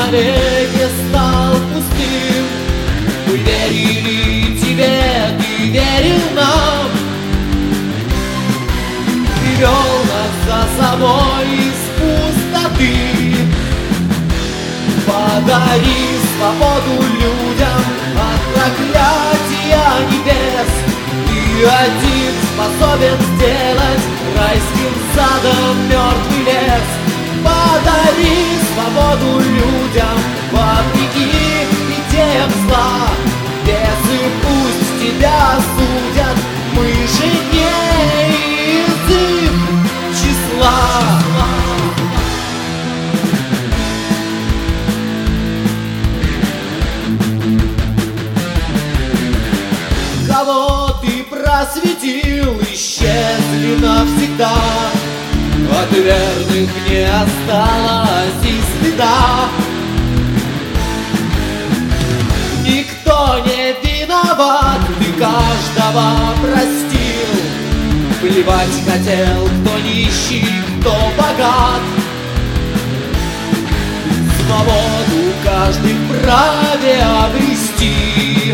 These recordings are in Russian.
навеки стал пустым. Мы верили тебе, ты верил нам, ты вел нас за собой из пустоты. Подари свободу людям от проклятия небес. Ты один способен сделать райским садом мертвый лес. Подари свободу людям вопреки идеям зла. Бесы пусть тебя судят, мы же не из их числа. Кого ты просветил, исчезли навсегда. От верных не осталось и следа. Никто не виноват, ты каждого простил. Плевать хотел, кто нищий, кто богат. Свободу каждый вправе обрести.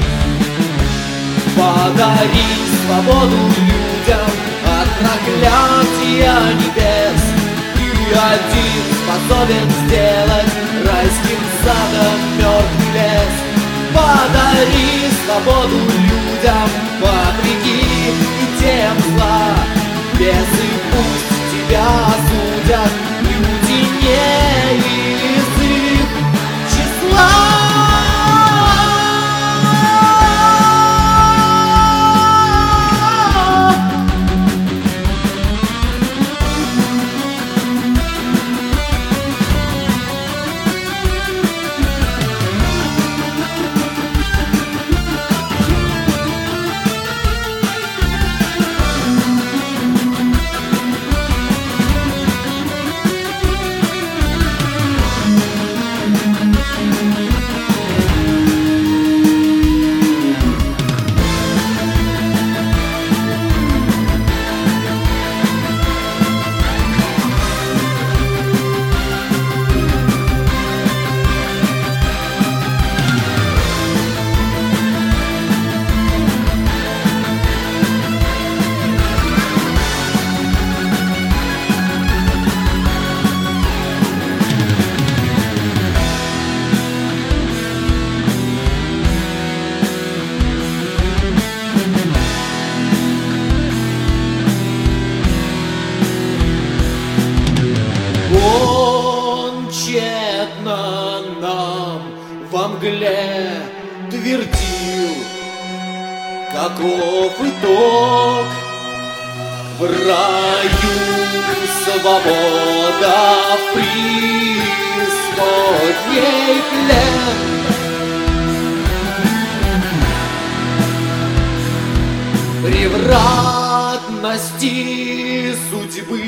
Подари свободу людям от проклятия небес. Ты один способен сделать райским садом мертвый лес. Подари свободу людям вопреки идеям зла. Бесы пусть тебя осудят, люди не из их числа. Он тщетно нам во мгле твердил, каков итог. В раю свобода, в преисподней плен. Превратности судьбы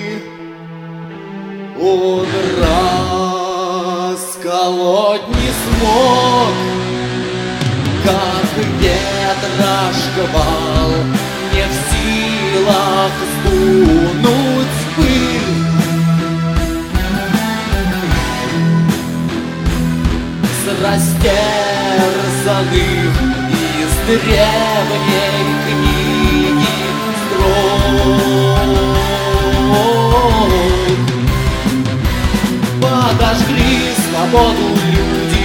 он расколоть не смог, как ветра шквал, не в силах сдунуть пыль. С растерзанных из древней книги строк подожгли свободу люди.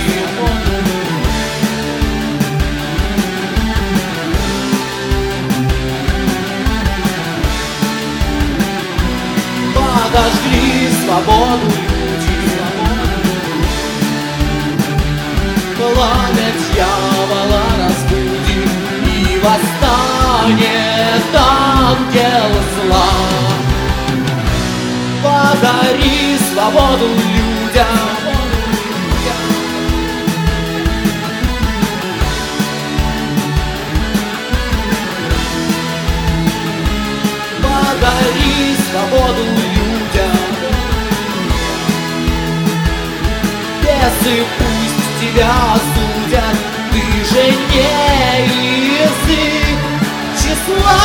Подожгли свободу люди. Пламя дьявола разбудит, и восстанет ангел зла. Подари свободу людям. Подари свободу людям. Бесы пусть тебя осудят, ты же не из их числа.